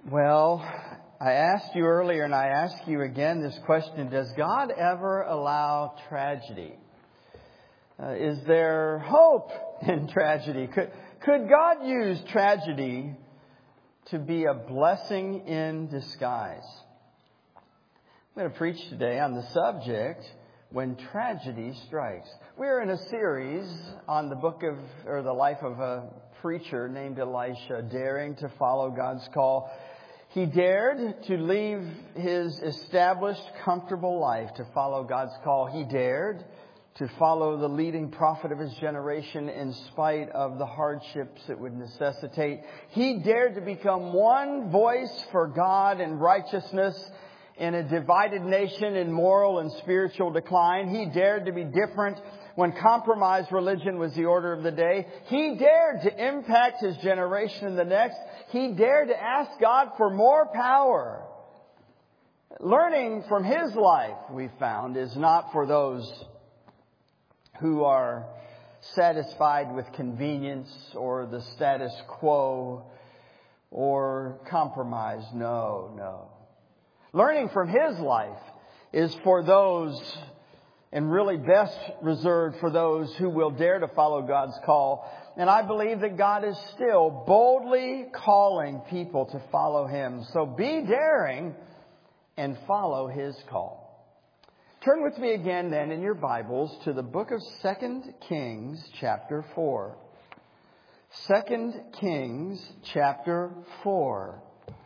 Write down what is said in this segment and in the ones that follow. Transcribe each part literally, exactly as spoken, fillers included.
Well, I asked you earlier and I ask you again this question: does God ever allow tragedy? Uh, is there hope in tragedy? Could, could God use tragedy to be a blessing in disguise? I'm going to preach today on the subject, when tragedy strikes. We're in a series on the book of, or the life of a preacher named Elisha, daring to follow God's call. He dared to leave his established, comfortable life to follow God's call. He dared to follow the leading prophet of his generation in spite of the hardships it would necessitate. He dared to become one voice for God and righteousness in a divided nation in moral and spiritual decline. He dared to be different when compromised religion was the order of the day. He dared to impact his generation and the next. He dared to ask God for more power. Learning from his life, we found, is not for those who are satisfied with convenience or the status quo or compromise. No, no. Learning from his life is for those, and really best reserved for those who will dare to follow God's call. And I believe that God is still boldly calling people to follow Him. So be daring and follow His call. Turn with me again then in your Bibles to the book of Second Kings chapter four. Second Kings chapter four.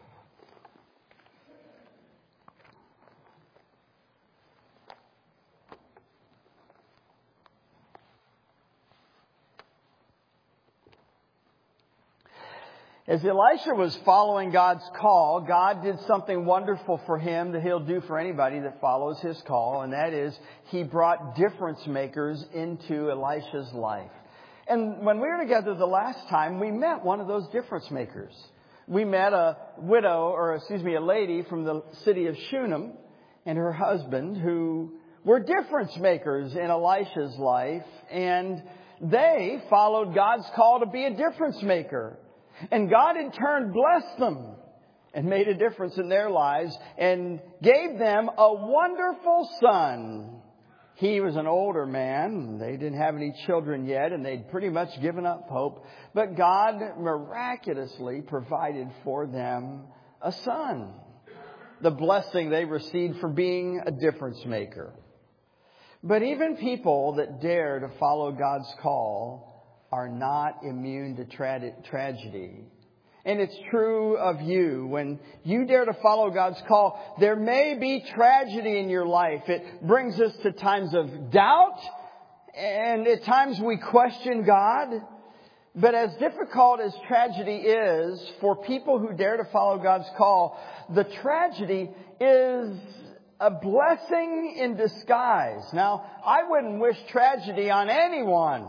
As Elisha was following God's call, God did something wonderful for him that He'll do for anybody that follows His call. And that is, He brought difference makers into Elisha's life. And when we were together the last time, we met one of those difference makers. We met a widow, or excuse me, a lady from the city of Shunem and her husband who were difference makers in Elisha's life. And they followed God's call to be a difference maker. And God in turn blessed them and made a difference in their lives and gave them a wonderful son. He was an older man. They didn't have any children yet, and they'd pretty much given up hope. But God miraculously provided for them a son. The blessing they received for being a difference maker. But even people that dare to follow God's call are not immune to tra- tragedy. And it's true of you. When you dare to follow God's call, there may be tragedy in your life. It brings us to times of doubt, and at times we question God. But as difficult as tragedy is for people who dare to follow God's call, the tragedy is a blessing in disguise. Now, I wouldn't wish tragedy on anyone.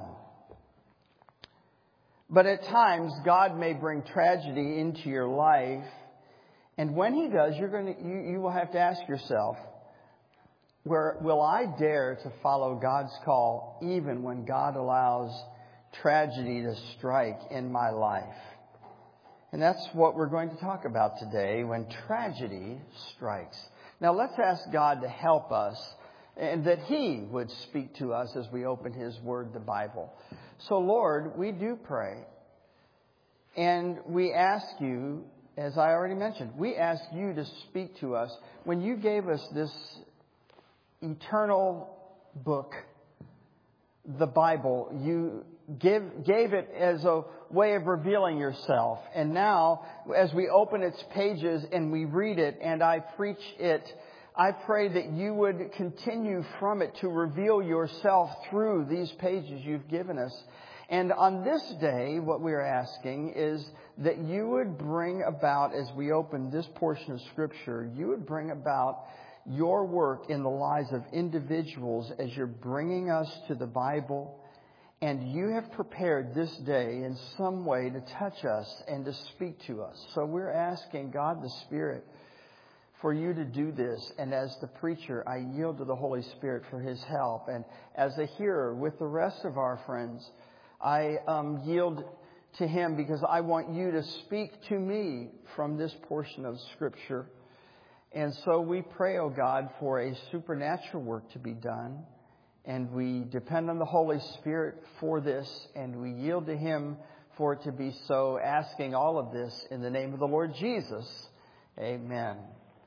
But at times, God may bring tragedy into your life. And when He does, you're going to, you, you will have to ask yourself, where will I dare to follow God's call even when God allows tragedy to strike in my life? And that's what we're going to talk about today, when tragedy strikes. Now let's ask God to help us, and that He would speak to us as we open His Word, the Bible. So Lord, we do pray. And we ask you, as I already mentioned, we ask you to speak to us. When you gave us this eternal book, the Bible, you give, gave it as a way of revealing yourself. And now, as we open its pages and we read it and I preach it, I pray that you would continue from it to reveal yourself through these pages you've given us. And on this day, what we're asking is that you would bring about, as we open this portion of Scripture, you would bring about your work in the lives of individuals as you're bringing us to the Bible. And you have prepared this day in some way to touch us and to speak to us. So we're asking God the Spirit for you to do this. And as the preacher, I yield to the Holy Spirit for His help. And as a hearer with the rest of our friends, I um, yield to Him because I want you to speak to me from this portion of Scripture. And so we pray, oh God, for a supernatural work to be done. And we depend on the Holy Spirit for this. And we yield to Him for it to be so, asking all of this in the name of the Lord Jesus. Amen.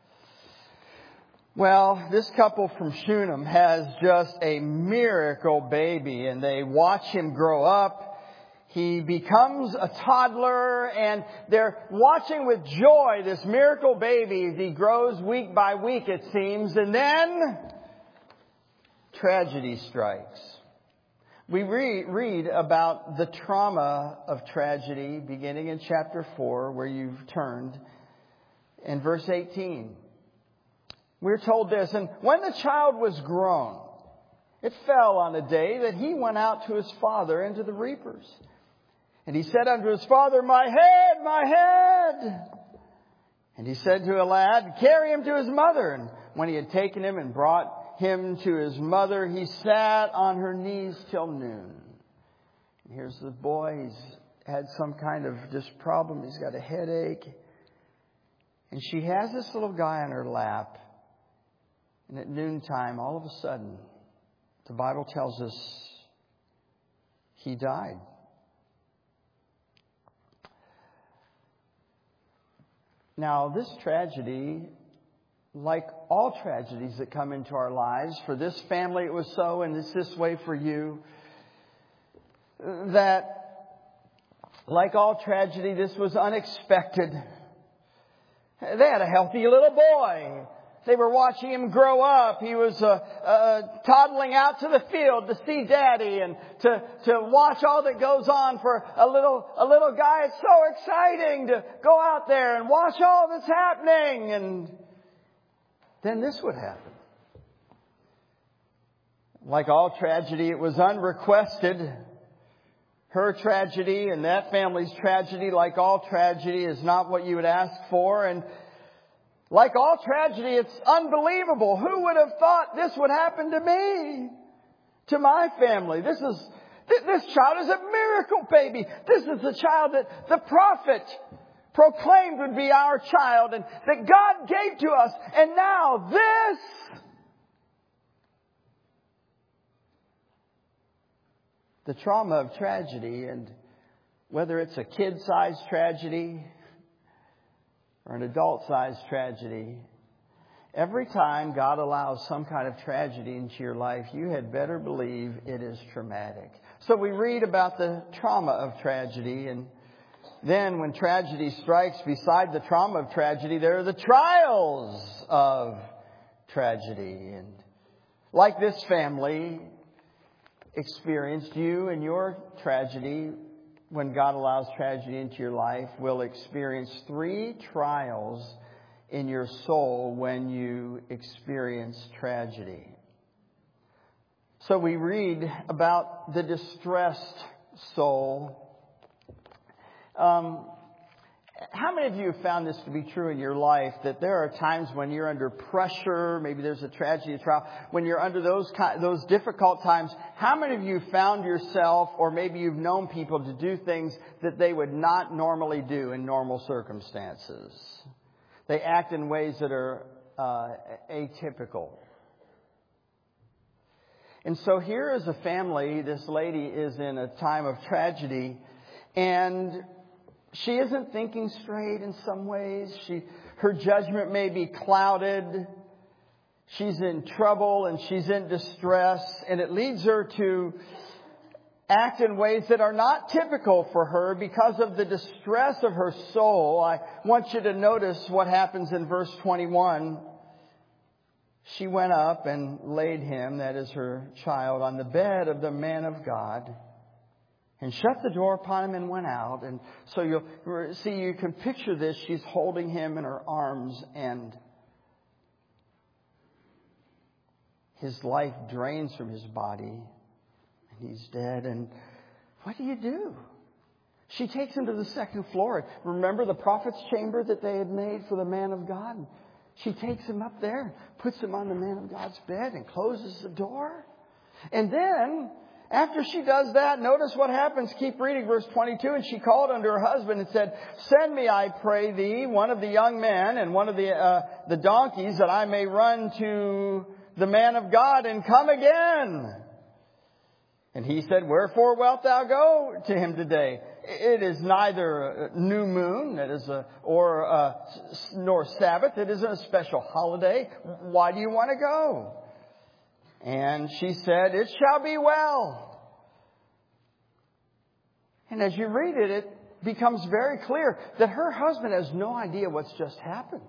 Well, this couple from Shunem has just a miracle baby. And they watch him grow up. He becomes a toddler, and they're watching with joy this miracle baby as he grows week by week, it seems. And then tragedy strikes. We re- read about the trauma of tragedy beginning in chapter four, where you've turned, in verse eighteen. We're told this, and when the child was grown, it fell on a day that he went out to his father into the reapers. And he said unto his father, My head, my head! And he said to a lad, Carry him to his mother. And when he had taken him and brought him to his mother, he sat on her knees till noon. And here's the boy. He's had some kind of just problem. He's got a headache. And she has this little guy on her lap. And at noontime, all of a sudden, the Bible tells us he died. Now, this tragedy, like all tragedies that come into our lives, for this family it was so, and it's this way for you, that like all tragedy, this was unexpected. They had a healthy little boy. They were watching him grow up. He was uh, uh, toddling out to the field to see Daddy and to, to watch all that goes on for a little a little guy. It's so exciting to go out there and watch all that's happening. And then this would happen. Like all tragedy, it was unrequested. Her tragedy and that family's tragedy, like all tragedy, is not what you would ask for. And like all tragedy, it's unbelievable. Who would have thought this would happen to me? To my family? This is, this child is a miracle baby. This is the child that the prophet proclaimed would be our child and that God gave to us. And now this. The trauma of tragedy, and whether it's a kid-sized tragedy or an adult-sized tragedy, every time God allows some kind of tragedy into your life, you had better believe it is traumatic. So we read about the trauma of tragedy, and then when tragedy strikes, beside the trauma of tragedy, there are the trials of tragedy. And like this family experienced, you and your tragedy, when God allows tragedy into your life, will experience three trials in your soul when you experience tragedy. So we read about the distressed soul. Um, how many of you have found this to be true in your life, that there are times when you're under pressure, maybe there's a tragedy, a trial, when you're under those those difficult times, how many of you found yourself, or maybe you've known people to do things that they would not normally do in normal circumstances? They act in ways that are uh, atypical. And so here is a family, this lady is in a time of tragedy, and she isn't thinking straight in some ways. She, her judgment may be clouded. She's in trouble and she's in distress. And it leads her to act in ways that are not typical for her because of the distress of her soul. I want you to notice what happens in verse twenty-one. She went up and laid him, that is her child, on the bed of the man of God, and shut the door upon him and went out. And so you'll see, you can picture this. She's holding him in her arms, and his life drains from his body, and he's dead. And what do you do? She takes him to the second floor. Remember the prophet's chamber that they had made for the man of God? She takes him up there, puts him on the man of God's bed, and closes the door. And then, After she does that, notice what happens. Keep reading verse twenty-two. And she called unto her husband and said, Send me, I pray thee, one of the young men and one of the uh, the donkeys, that I may run to the man of God and come again. And he said, Wherefore wilt thou go to him today? It is neither a new moon, it is a, or a, nor Sabbath. It isn't a special holiday. Why do you want to go? And she said, It shall be well. And as you read it, it becomes very clear that her husband has no idea what's just happened.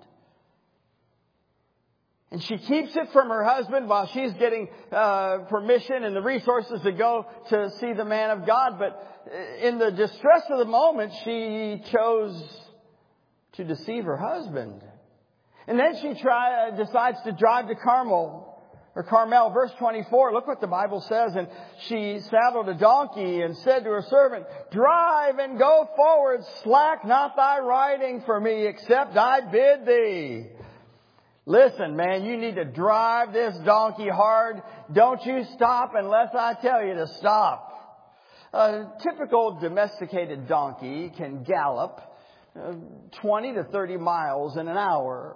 And she keeps it from her husband while she's getting uh, permission and the resources to go to see the man of God. But in the distress of the moment, she chose to deceive her husband. And then she try, uh, decides to drive to Carmel. Or Carmel, verse twenty-four, look what the Bible says. And she saddled a donkey and said to her servant, Drive and go forward, slack not thy riding for me, except I bid thee. Listen, man, you need to drive this donkey hard. Don't you stop unless I tell you to stop. A typical domesticated donkey can gallop uh, twenty to thirty miles in an hour.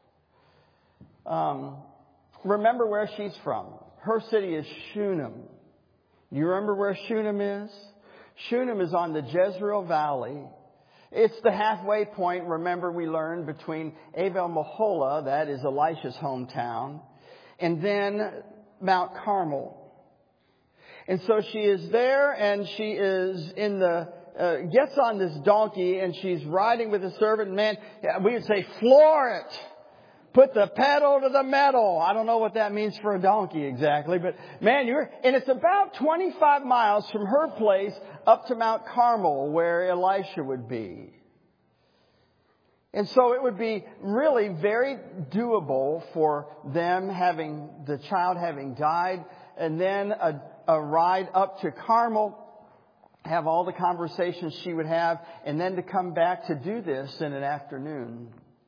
Um... Remember where she's from. Her city is Shunem. You remember where Shunem is? Shunem is on the Jezreel Valley. It's the halfway point, remember we learned, between Abel-Meholah, that is Elisha's hometown, and then Mount Carmel. And so she is there, and she is in the, uh, gets on this donkey, and she's riding with a servant. Man, we would say, floor it. Put the pedal to the metal. I don't know what that means for a donkey exactly, but man, you're, and it's about twenty-five miles from her place up to Mount Carmel where Elisha would be. And so it would be really very doable for them having, the child having died, and then a, a ride up to Carmel, have all the conversations she would have, and then to come back to do this in an afternoon.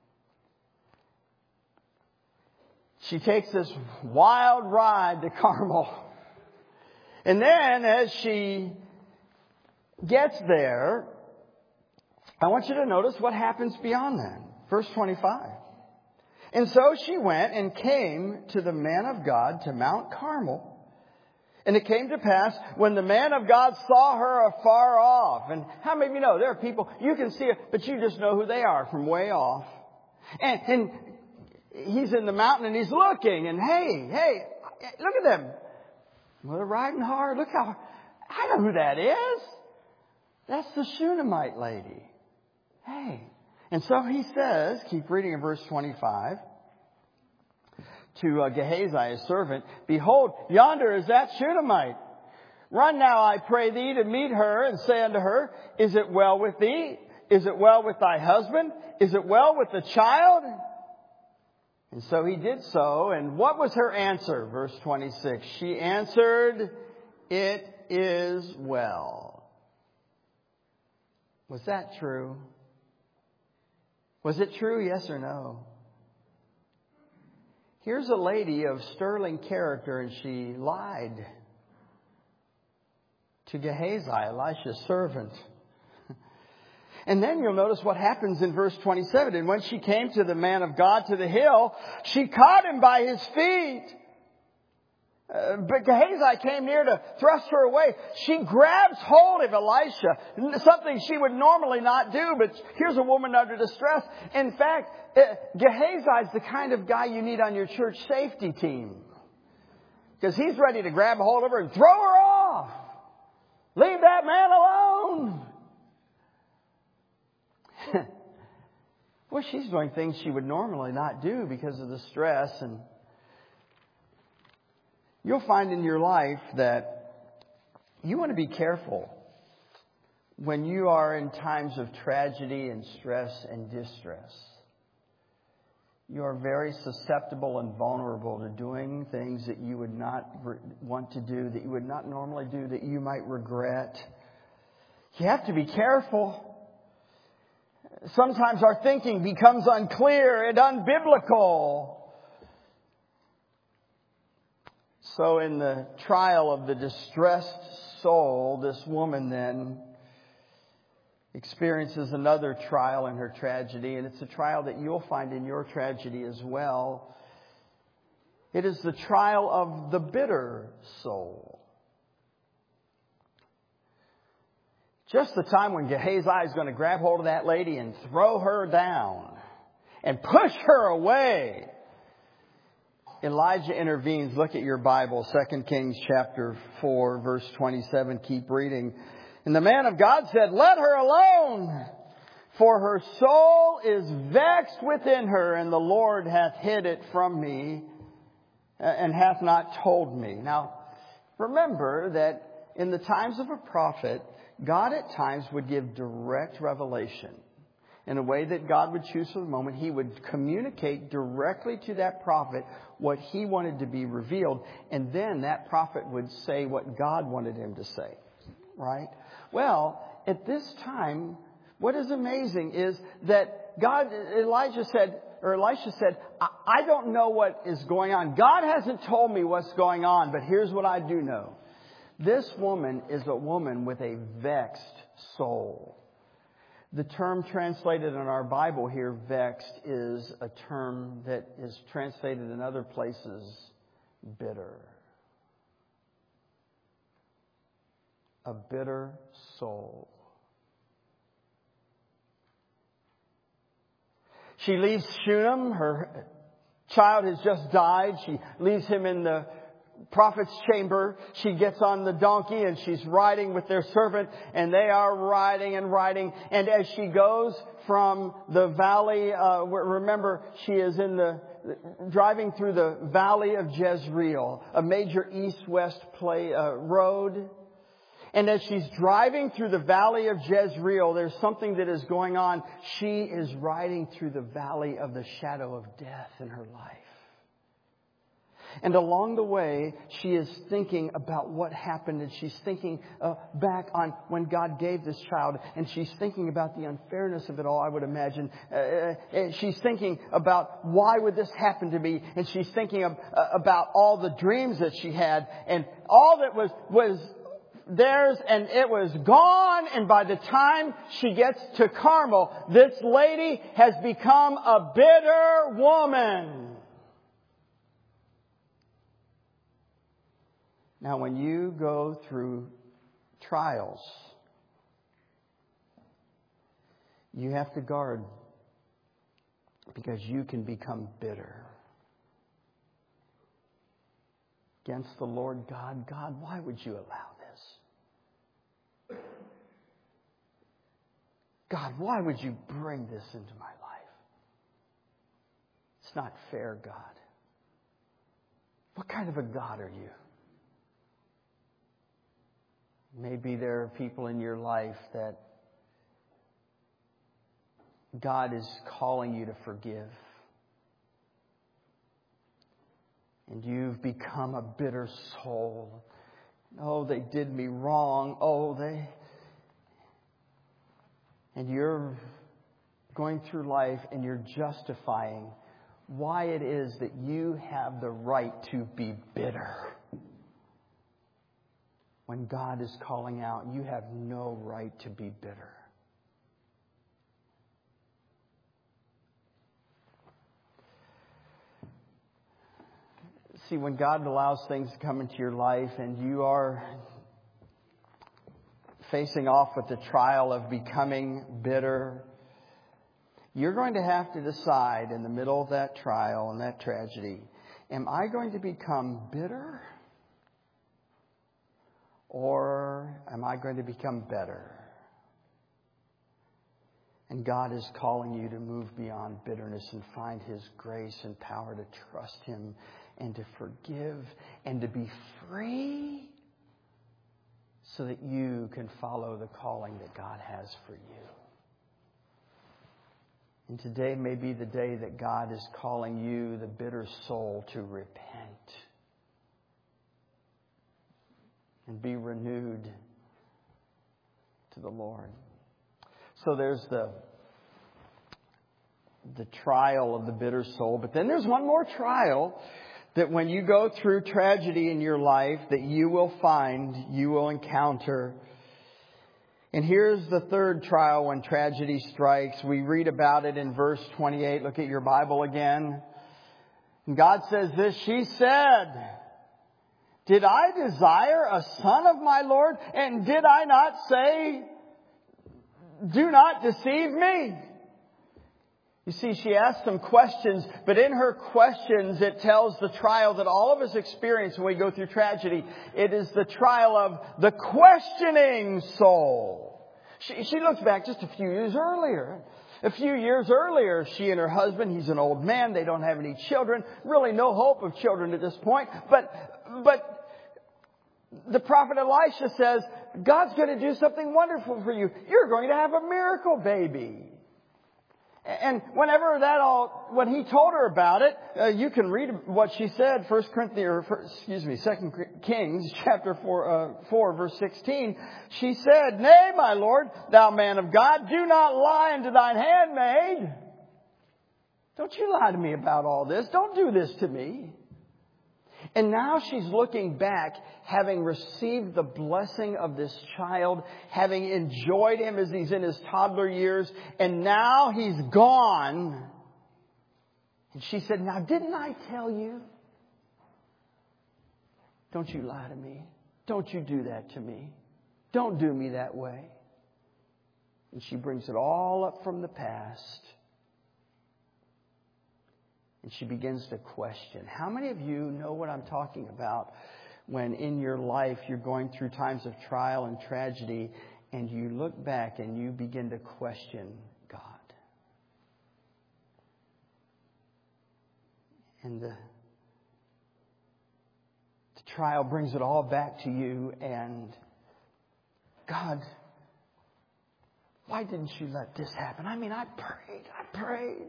She takes this wild ride to Carmel. And then as she gets there, I want you to notice what happens beyond that. Verse twenty-five. And so she went and came to the man of God to Mount Carmel. And it came to pass when the man of God saw her afar off. And how many of you know there are people, you can see it, but you just know who they are from way off. And, and he's in the mountain and he's looking and hey, hey, look at them. Well, they're riding hard. Look how, I know who that is. That's the Shunammite lady. Hey. And so he says, keep reading in verse twenty-five, to uh, Gehazi, his servant, Behold, yonder is that Shunammite. Run now, I pray thee, to meet her and say unto her, Is it well with thee? Is it well with thy husband? Is it well with the child? And so he did so. And what was her answer? Verse twenty-six. She answered, It is well. Was that true? Was it true? Yes or no? Here's a lady of sterling character, and she lied to Gehazi, Elisha's servant. And then you'll notice what happens in verse twenty-seven. And when she came to the man of God to the hill, she caught him by his feet. Uh, but Gehazi came near to thrust her away. She grabs hold of Elisha, something she would normally not do, but here's a woman under distress. In fact, uh, Gehazi is the kind of guy you need on your church safety team. Because he's ready to grab a hold of her and throw her off. Leave that man alone. Well, she's doing things she would normally not do because of the stress. And you'll find in your life that you want to be careful when you are in times of tragedy and stress and distress. You are very susceptible and vulnerable to doing things that you would not re- want to do, that you would not normally do, that you might regret. You have to be careful. Sometimes our thinking becomes unclear and unbiblical. So in the trial of the distressed soul, this woman then experiences another trial in her tragedy, and it's a trial that you'll find in your tragedy as well. It is the trial of the bitter soul. Just the time when Gehazi is going to grab hold of that lady and throw her down and push her away, Elijah intervenes. Look at your Bible, Second Kings chapter four, verse twenty-seven. Keep reading. And the man of God said, "Let her alone, for her soul is vexed within her, and the Lord hath hid it from me, and hath not told me." Now, remember that in the times of a prophet, God at times would give direct revelation. In a way that God would choose for the moment, He would communicate directly to that prophet what He wanted to be revealed. And then that prophet would say what God wanted him to say. Right? Well, at this time, what is amazing is that God, Elijah said, or Elisha said, I, I don't know what is going on. God hasn't told me what's going on, but here's what I do know. This woman is a woman with a vexed soul. The term translated in our Bible here, vexed, is a term that is translated in other places, bitter. A bitter soul. She leaves Shunem. Her child has just died. She leaves him in the prophet's chamber. She gets on the donkey and she's riding with their servant, and they are riding and riding. And as she goes from the valley, uh, remember she is in the driving through the valley of Jezreel, a major east-west play uh, road. And as she's driving through the valley of Jezreel, there's something that is going on. She is riding through the valley of the shadow of death in her life. And along the way, she is thinking about what happened, and she's thinking uh, back on when God gave this child, and she's thinking about the unfairness of it all, I would imagine. Uh, and she's thinking about why would this happen to me, and she's thinking of, uh, about all the dreams that she had, and all that was was theirs, and it was gone. And by the time she gets to Carmel, this lady has become a bitter woman. Now, when you go through trials, you have to guard, because you can become bitter against the Lord God. God, why would you allow this? God, why would you bring this into my life? It's not fair, God. What kind of a God are you? Maybe there are people in your life that God is calling you to forgive. And you've become a bitter soul. Oh, they did me wrong. Oh, they... And you're going through life and you're justifying why it is that you have the right to be bitter. When God is calling out, you have no right to be bitter. See, when God allows things to come into your life and you are facing off with the trial of becoming bitter, you're going to have to decide in the middle of that trial and that tragedy, am I going to become bitter? Or am I going to become better? And God is calling you to move beyond bitterness and find His grace and power to trust Him and to forgive and to be free so that you can follow the calling that God has for you. And today may be the day that God is calling you, the bitter soul, to repent and be renewed to the Lord. So there's the, the trial of the bitter soul. But then there's one more trial that when you go through tragedy in your life, that you will find, you will encounter. And here's the third trial when tragedy strikes. We read about it in verse twenty-eight. Look at your Bible again. And God says this, she said, did I desire a son of my Lord? And did I not say, do not deceive me? You see, she asked some questions, but in her questions, it tells the trial that all of us experience when we go through tragedy. It is the trial of the questioning soul. She, she looks back just a few years earlier. A few years earlier, she and her husband, he's an old man, they don't have any children, really no hope of children at this point. But, but the prophet Elisha says, God's going to do something wonderful for you. You're going to have a miracle baby. And whenever that all, when he told her about it, uh, you can read what she said. First Corinthians, or first, excuse me, Second Kings, chapter four, uh, four, verse sixteen. She said, "Nay, my Lord, thou man of God, do not lie unto thine handmaid." Don't you lie to me about all this. Don't do this to me. And now she's looking back, having received the blessing of this child, having enjoyed him as he's in his toddler years, and now he's gone. And she said, now didn't I tell you? Don't you lie to me. Don't you do that to me. Don't do me that way. And she brings it all up from the past. And she begins to question. How many of you know what I'm talking about when in your life you're going through times of trial and tragedy and you look back and you begin to question God? And the, the trial brings it all back to you and God, why didn't you let this happen? I mean, I prayed, I prayed.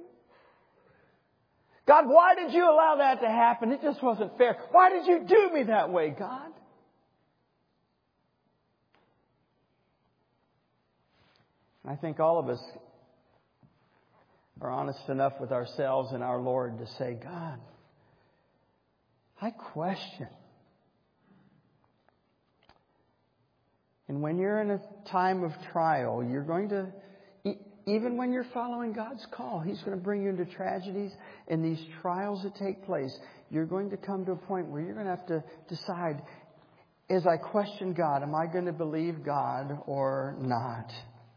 God, why did you allow that to happen? It just wasn't fair. Why did you do me that way, God? I think all of us are honest enough with ourselves and our Lord to say, God, I question. And when you're in a time of trial, you're going to... Even when you're following God's call, He's going to bring you into tragedies and these trials that take place. You're going to come to a point where you're going to have to decide, as I question God, am I going to believe God or not?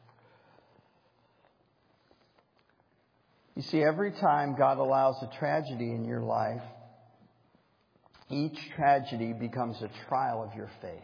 You see, every time God allows a tragedy in your life, each tragedy becomes a trial of your faith.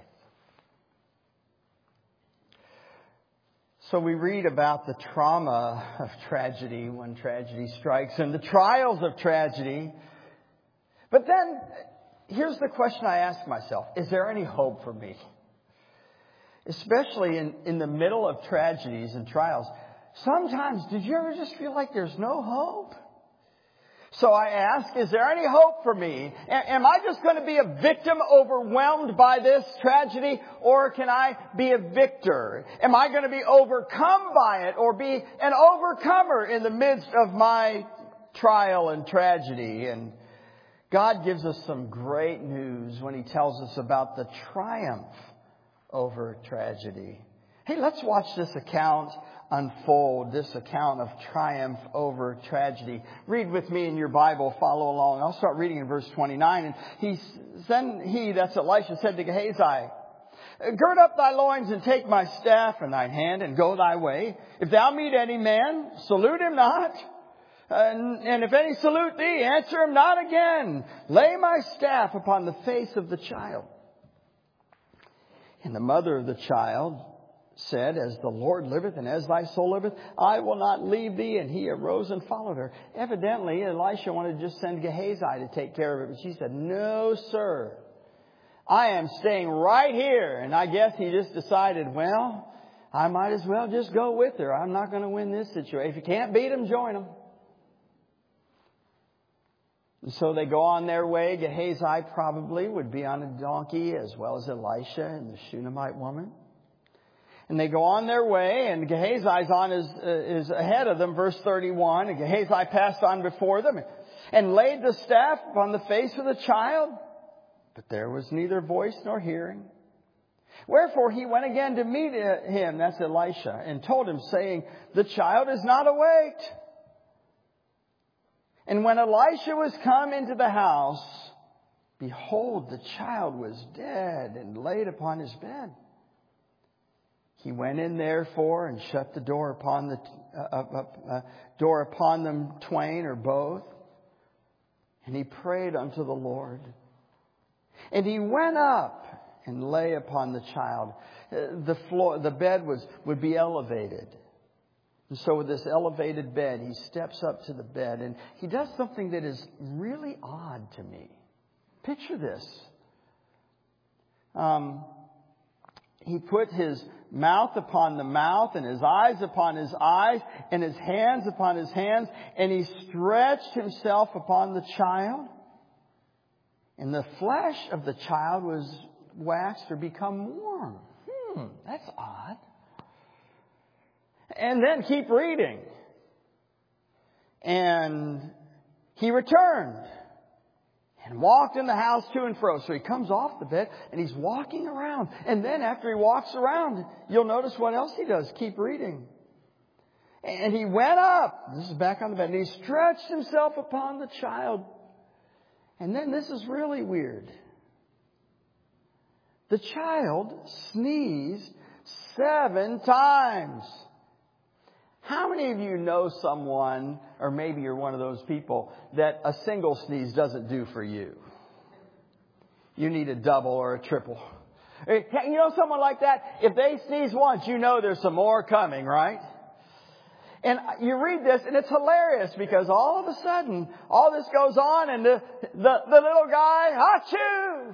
So we read about the trauma of tragedy when tragedy strikes and the trials of tragedy. But then, here's the question I ask myself. Is there any hope for me? Especially in, in the middle of tragedies and trials. Sometimes, did you ever just feel like there's no hope? So I ask, is there any hope for me? Am I just going to be a victim overwhelmed by this tragedy? Or can I be a victor? Am I going to be overcome by it or be an overcomer in the midst of my trial and tragedy? And God gives us some great news when He tells us about the triumph over tragedy. Hey, let's watch this account unfold, this account of triumph over tragedy. Read with me in your Bible, follow along. I'll start reading in verse twenty-nine. And he, then he, that's Elisha, said to Gehazi, gird up thy loins and take my staff in thine hand and go thy way. If thou meet any man, salute him not. And, and if any salute thee, answer him not again. Lay my staff upon the face of the child. And the mother of the child said, as the Lord liveth and as thy soul liveth, I will not leave thee. And he arose and followed her. Evidently, Elisha wanted to just send Gehazi to take care of it. But she said, no, sir. I am staying right here. And I guess he just decided, well, I might as well just go with her. I'm not going to win this situation. If you can't beat him, join him. And so they go on their way. Gehazi probably would be on a donkey as well as Elisha and the Shunammite woman. And they go on their way, and Gehazi's on is, uh, is ahead of them, verse thirty-one. And Gehazi passed on before them and laid the staff upon the face of the child. But there was neither voice nor hearing. Wherefore he went again to meet him, that's Elisha, and told him, saying, the child is not awake. And when Elisha was come into the house, behold, the child was dead and laid upon his bed. He went in therefore and shut the door upon the uh, uh, uh, door upon them twain or both. And he prayed unto the Lord. And he went up and lay upon the child. Uh, the floor, the bed was would be elevated. And so with this elevated bed, he steps up to the bed and he does something that is really odd to me. Picture this. Um, he put his mouth upon the mouth and his eyes upon his eyes and his hands upon his hands, and he stretched himself upon the child. And the flesh of the child was waxed or become warm. Hmm, that's odd. And then keep reading. And he returned and walked in the house to and fro. So he comes off the bed and he's walking around. And then after he walks around, you'll notice what else he does. Keep reading. And he went up. This is back on the bed. And he stretched himself upon the child. And then this is really weird. The child sneezed seven times. How many of you know someone, or maybe you're one of those people, that a single sneeze doesn't do for you? You need a double or a triple. You know someone like that? If they sneeze once, you know there's some more coming, right? And you read this, and it's hilarious because all of a sudden, all this goes on, and the, the, the little guy, Achoo!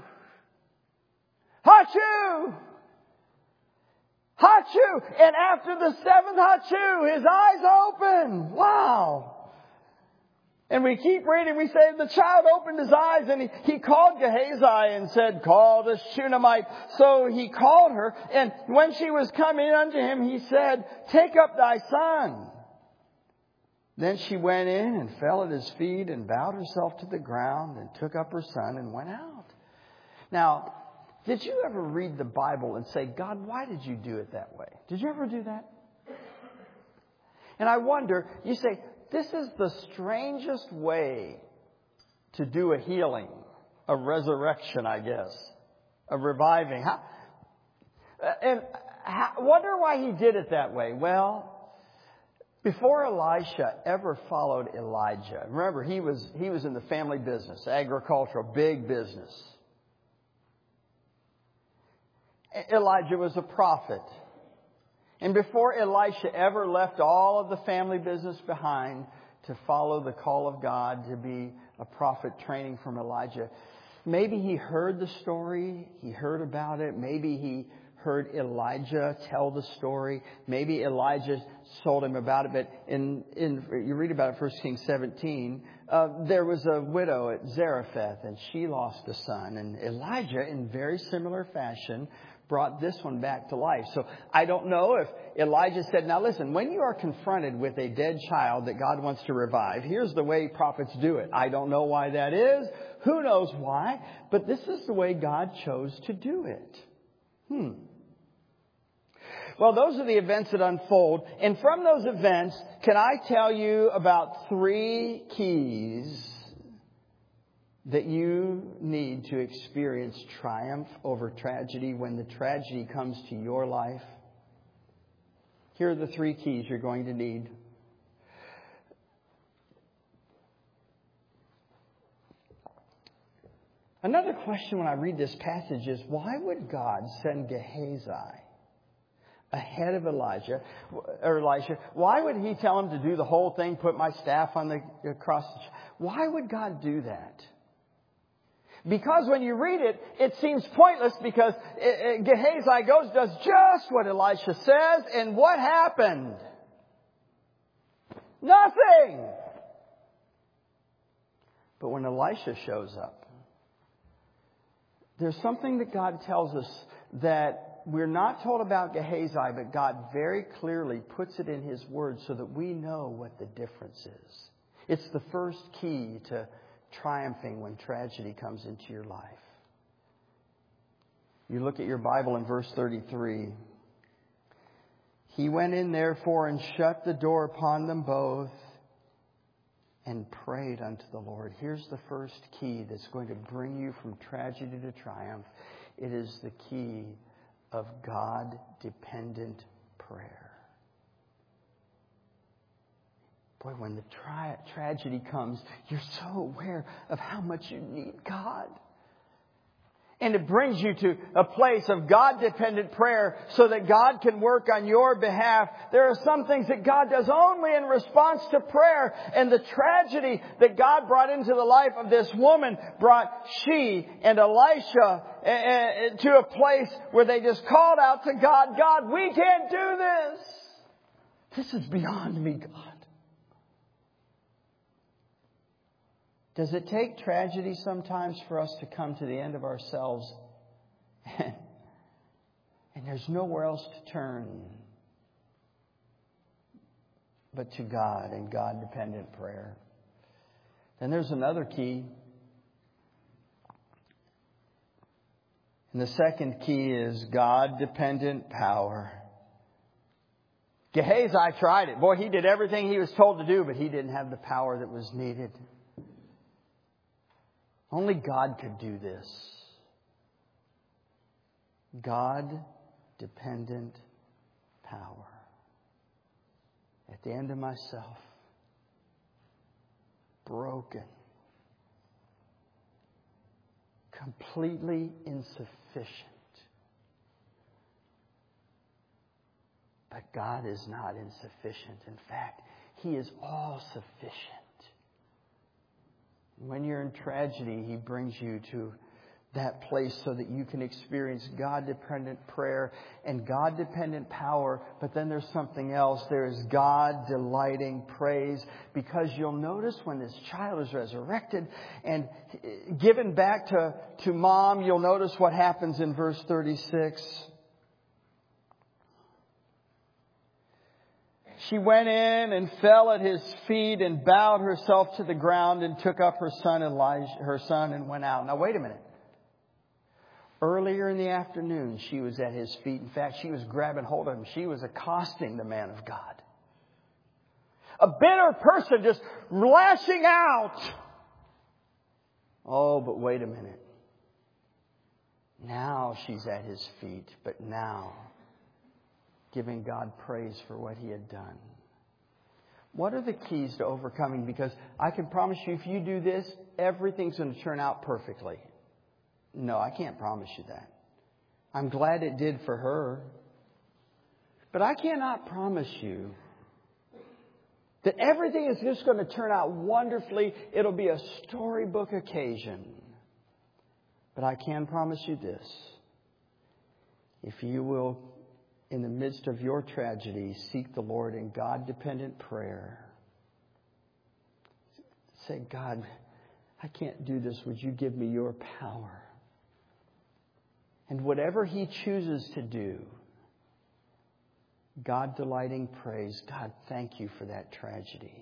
Achoo! Achoo! And after the seventh Achoo, his eyes open. Wow! And we keep reading. We say the child opened his eyes, and he, he called Gehazi and said, call the Shunammite. So he called her, and when she was coming unto him, he said, take up thy son. Then she went in and fell at his feet and bowed herself to the ground and took up her son and went out. Now, did you ever read the Bible and say, God, why did you do it that way? Did you ever do that? And I wonder, you say, this is the strangest way to do a healing, a resurrection, I guess, a reviving. How, and I wonder why he did it that way. Well, before Elisha ever followed Elijah, remember, he was, he was in the family business, agricultural, big business. Elijah was a prophet. And before Elisha ever left all of the family business behind to follow the call of God to be a prophet training from Elijah, maybe he heard the story, he heard about it, maybe he heard Elijah tell the story, maybe Elijah told him about it, but in, in you read about it, First Kings seventeen, uh, there was a widow at Zarephath, and she lost a son, and Elijah, in very similar fashion, brought this one back to life. So I don't know if Elijah said, now listen, when you are confronted with a dead child that God wants to revive, here's the way prophets do it. I don't know why that is. Who knows why? But this is the way God chose to do it. Hmm. Well, those are the events that unfold. And from those events, can I tell you about three keys that you need to experience triumph over tragedy when the tragedy comes to your life? Here are the three keys you're going to need. Another question when I read this passage is, why would God send Gehazi ahead of Elijah or Elisha? Why would he tell him to do the whole thing, put my staff on the cross? Why would God do that? Because when you read it, it seems pointless because Gehazi goes, does just what Elisha says, and what happened? Nothing! But when Elisha shows up, there's something that God tells us that we're not told about Gehazi, but God very clearly puts it in His Word so that we know what the difference is. It's the first key to triumphing when tragedy comes into your life. You look at your Bible in verse thirty-three. He went in therefore and shut the door upon them both and prayed unto the Lord. Here's the first key that's going to bring you from tragedy to triumph. It is the key of God-dependent prayer. Boy, when the tri- tragedy comes, you're so aware of how much you need God. And it brings you to a place of God-dependent prayer so that God can work on your behalf. There are some things that God does only in response to prayer. And the tragedy that God brought into the life of this woman brought she and Elisha to a place where they just called out to God, God, we can't do this. This is beyond me, God. Does it take tragedy sometimes for us to come to the end of ourselves and there's nowhere else to turn but to God and God-dependent prayer? Then there's another key. And the second key is God-dependent power. Gehazi tried it. Boy, he did everything he was told to do, but he didn't have the power that was needed. Only God could do this. God-dependent power. At the end of myself, broken, completely insufficient. But God is not insufficient. In fact, He is all sufficient. When you're in tragedy, He brings you to that place so that you can experience God-dependent prayer and God-dependent power. But then there's something else. There's God-delighting praise. Because you'll notice when this child is resurrected and given back to, to mom, you'll notice what happens in verse thirty-six. She went in and fell at His feet and bowed herself to the ground and took up her son Elijah, her son, and went out. Now wait a minute. Earlier in the afternoon, she was at His feet. In fact, she was grabbing hold of Him. She was accosting the man of God. A bitter person just lashing out. Oh, but wait a minute. Now she's at His feet, but now giving God praise for what He had done. What are the keys to overcoming? Because I can promise you, if you do this, everything's going to turn out perfectly. No, I can't promise you that. I'm glad it did for her. But I cannot promise you that everything is just going to turn out wonderfully. It'll be a storybook occasion. But I can promise you this. If you will, in the midst of your tragedy, seek the Lord in God-dependent prayer. Say, God, I can't do this. Would you give me your power? And whatever He chooses to do, God-delighting praise. God, thank you for that tragedy.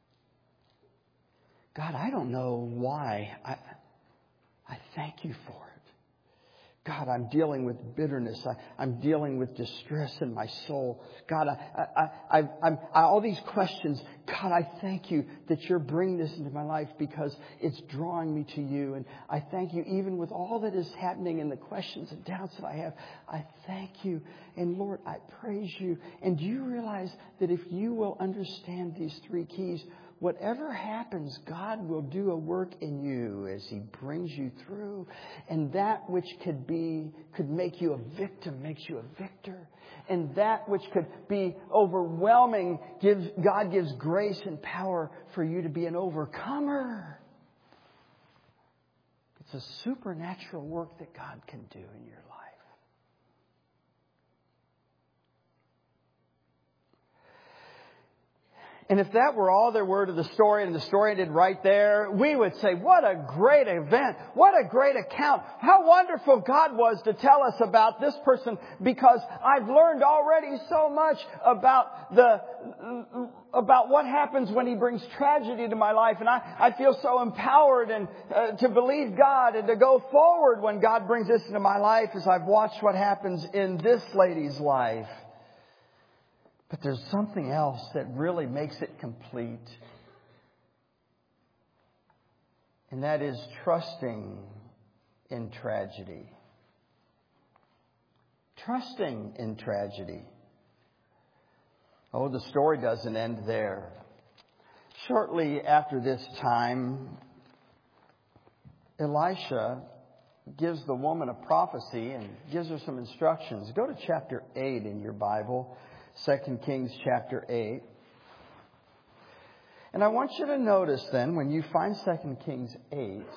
God, I don't know why. I, I thank you for it. God, I'm dealing with bitterness. I, I'm dealing with distress in my soul. God, I, I, I, I'm, I, all these questions. God, I thank you that you're bringing this into my life because it's drawing me to you. And I thank you even with all that is happening and the questions and doubts that I have. I thank you. And Lord, I praise you. And do you realize that if you will understand these three keys, whatever happens, God will do a work in you as He brings you through. And that which could be, could make you a victim makes you a victor. And that which could be overwhelming, gives, God gives grace and power for you to be an overcomer. It's a supernatural work that God can do in your life. And if that were all there were to the story and the story ended right there, we would say, what a great event. What a great account. How wonderful God was to tell us about this person, because I've learned already so much about the, about what happens when He brings tragedy to my life. And I, I feel so empowered and uh, to believe God and to go forward when God brings this into my life, as I've watched what happens in this lady's life. But there's something else that really makes it complete. And that is trusting in tragedy. Trusting in tragedy. Oh, the story doesn't end there. Shortly after this time, Elisha gives the woman a prophecy and gives her some instructions. Go to chapter eight in your Bible. Second Kings chapter eight. And I want you to notice then, when you find Second Kings eight,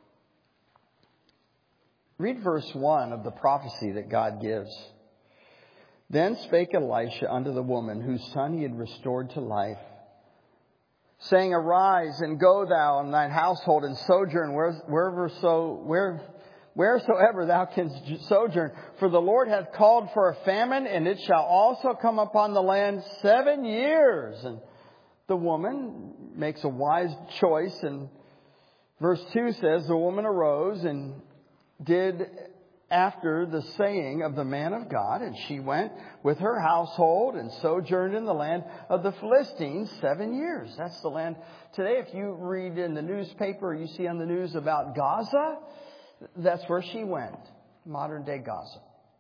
read verse one of the prophecy that God gives. Then spake Elisha unto the woman, whose son he had restored to life, saying, Arise and go thou and thine household and sojourn wherever so where wheresoever thou canst sojourn. For the Lord hath called for a famine, and it shall also come upon the land seven years. And the woman makes a wise choice. And verse two says, the woman arose and did after the saying of the man of God. And she went with her household and sojourned in the land of the Philistines seven years. That's the land today. If you read in the newspaper, you see on the news about Gaza, that's where she went. Modern day Gaza.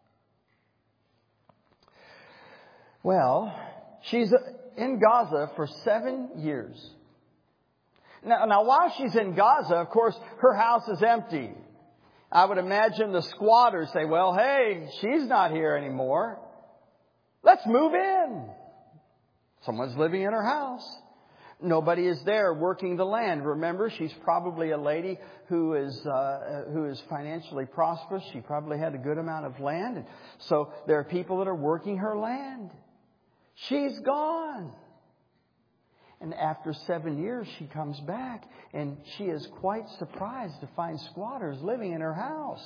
Well, she's in Gaza for seven years. Now, now, while she's in Gaza, of course, her house is empty. I would imagine the squatters say, well, hey, she's not here anymore. Let's move in. Someone's living in her house. Nobody is there working the land. Remember, she's probably a lady who is uh, who is financially prosperous. She probably had a good amount of land. And so there are people that are working her land. She's gone. And after seven years, she comes back. And she is quite surprised to find squatters living in her house.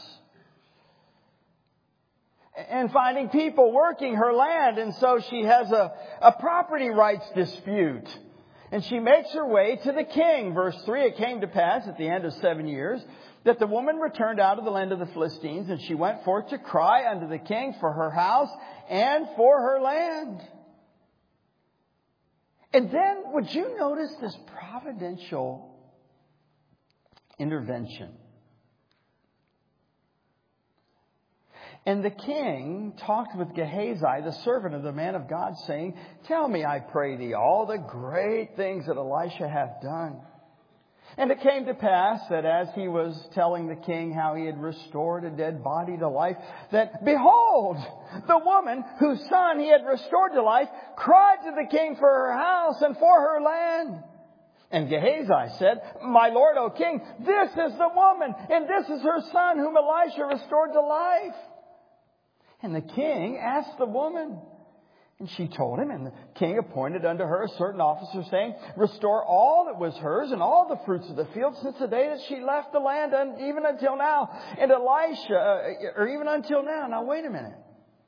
And finding people working her land. And so she has a, a property rights dispute. And she makes her way to the king. Verse three, it came to pass at the end of seven years that the woman returned out of the land of the Philistines, and she went forth to cry unto the king for her house and for her land. And then, would you notice this providential intervention? And the king talked with Gehazi, the servant of the man of God, saying, Tell me, I pray thee, all the great things that Elisha hath done. And it came to pass that as he was telling the king how he had restored a dead body to life, that behold, the woman whose son he had restored to life cried to the king for her house and for her land. And Gehazi said, My lord, O king, this is the woman, and this is her son whom Elisha restored to life. And the king asked the woman, and she told him, and the king appointed unto her a certain officer, saying, Restore all that was hers and all the fruits of the field since the day that she left the land, and even until now. And Elisha, uh, or even until now. Now, wait a minute.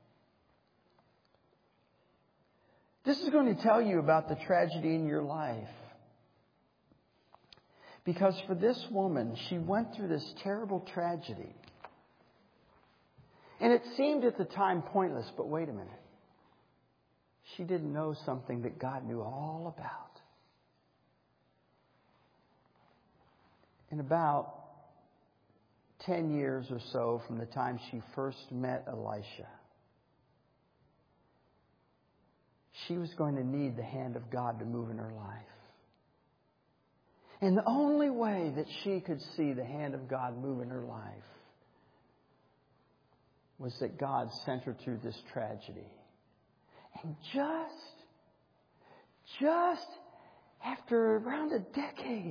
This is going to tell you about the tragedy in your life. Because for this woman, she went through this terrible tragedy. And it seemed at the time pointless, but wait a minute. She didn't know something that God knew all about. In about ten years or so from the time she first met Elisha, she was going to need the hand of God to move in her life. And the only way that she could see the hand of God move in her life was that God sent her through this tragedy. And just, just after around a decade,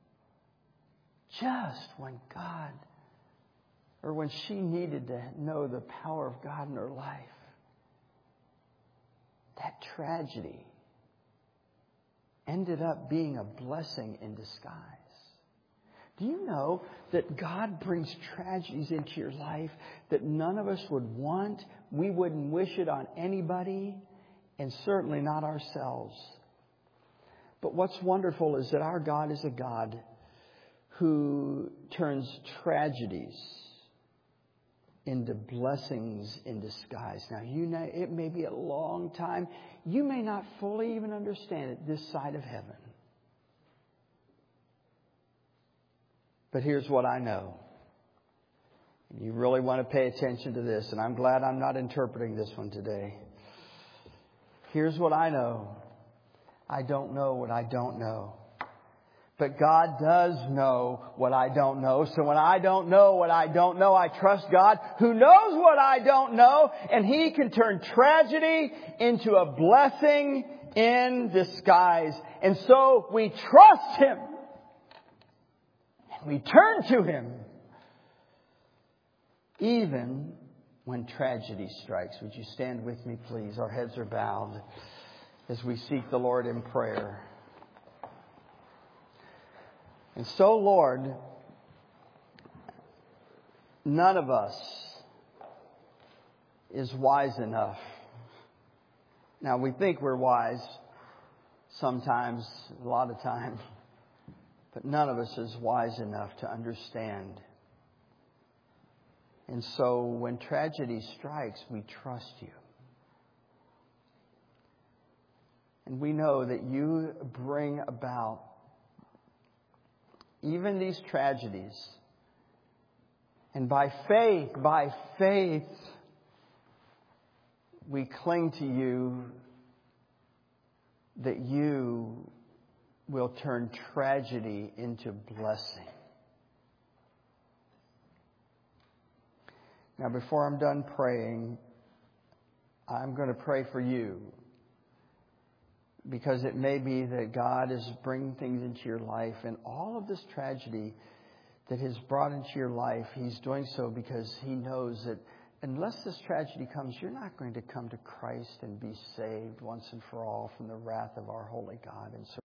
just when God, or when she needed to know the power of God in her life, that tragedy ended up being a blessing in disguise. Do you know that God brings tragedies into your life that none of us would want? We wouldn't wish it on anybody, and certainly not ourselves. But what's wonderful is that our God is a God who turns tragedies into blessings in disguise. Now, you know, it may be a long time. You may not fully even understand it this side of heaven. But here's what I know. And you really want to pay attention to this, and I'm glad I'm not interpreting this one today. Here's what I know. I don't know what I don't know. But God does know what I don't know. So when I don't know what I don't know, I trust God who knows what I don't know. And He can turn tragedy into a blessing in disguise. And so we trust Him. And we turn to Him. Even when tragedy strikes. Would you stand with me, please? Our heads are bowed as we seek the Lord in prayer. And so, Lord, none of us is wise enough. Now, we think we're wise sometimes, a lot of times, but none of us is wise enough to understand. And so, when tragedy strikes, we trust You. And we know that You bring about even these tragedies. And by faith, by faith, we cling to You, that You will turn tragedy into blessing. Now, before I'm done praying, I'm going to pray for you. Because it may be that God is bringing things into your life, and all of this tragedy that He's brought into your life, He's doing so because He knows that unless this tragedy comes, you're not going to come to Christ and be saved once and for all from the wrath of our holy God. And so